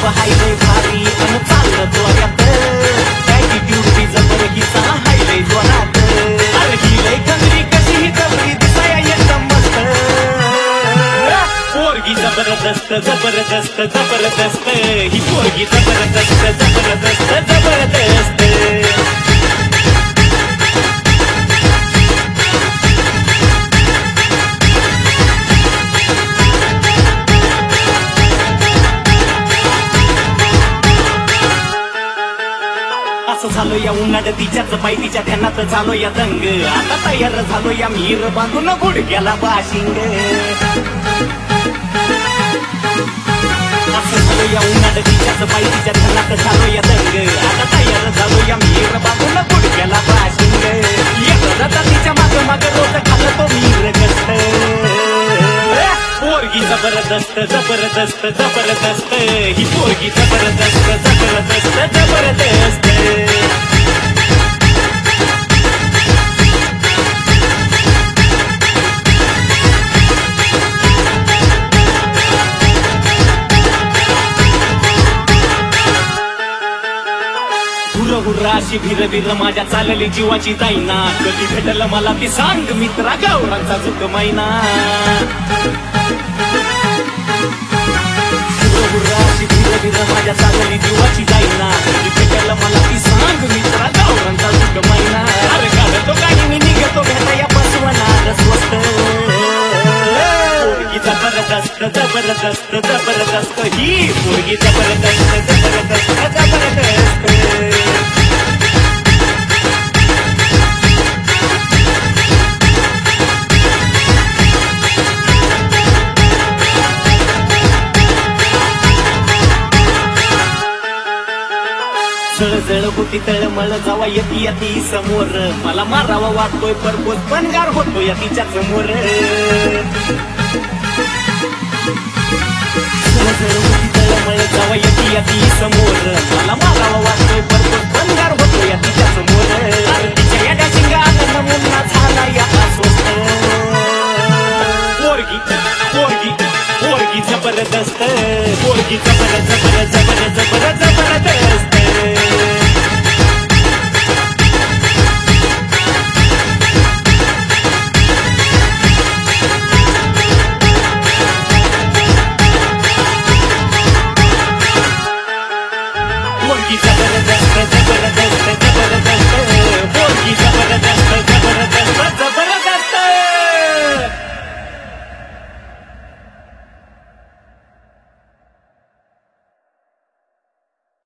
हाय लय भारी अन चाललं जोरात ॲटिट्यूड तिचं बरं हिचा हाय लय जोरात अरे ही लय खंदरी कशी ही जबरी दिसाया एकदम मस्त पोरगी जबरदस्त जबरदस्त जबरदस्त ही पोरगी जबरदस्त जबरदस्त जबरदस्त असं झालो या उन्हाळ्यात तिच्याच पाय तिच्या ध्यानात झालो या दंग आता तयार झालो या मीर बांधून गुडघ्याला बाशिंग असं झालो या उन्हाळ्यात तिच्याच पाय तिच्या ध्यानात झालो या दंग आता तयार झालो या मीर बांधून गुडघ्याला बाशिंग येतो जाता तिच्या माग माग रोज खाल्लं तो मीर गस्त पोरगी जबरदस्त जबरदस्त जबरदस्त ही पोरगी जबरदस्त जबरदस्त जबरदस्त हुर्रा अशी भिर भिर माझ्या चालली जीवाची जाईना कधी भेटलं मला ती सांग मित्रा गावरांचा चुक मैना हुर्रा अशी भिर भिर माझ्या चालली जीवाची जाईना कधी भेटलं मला ती सांग मित्रा गावरांचा चुक मैना अरे काढतो गाडी मी निघतो भेटा या बसवणार स्वस्त पोरगी जबरदस्त जबरदस्त जबरदस्त ही पोरगी जबरदस्त जबरदस्त जबरदस्त जळजळ होती तळमळ जावा येती या ती समोर मला मारावा वाटतोय परपोज बनगार होतो या तिच्या समोर जळजळ होती तळमळ जावा येती या ती समोर मला मारावा वाटतोय परपोज बनगार होतो या तिच्या समोर तिच्या या शिंगाला नमुना झाला या अस्वस्थ पोरगी पोरगी पोरगी जबरदस्त पोरगी जबरदस्त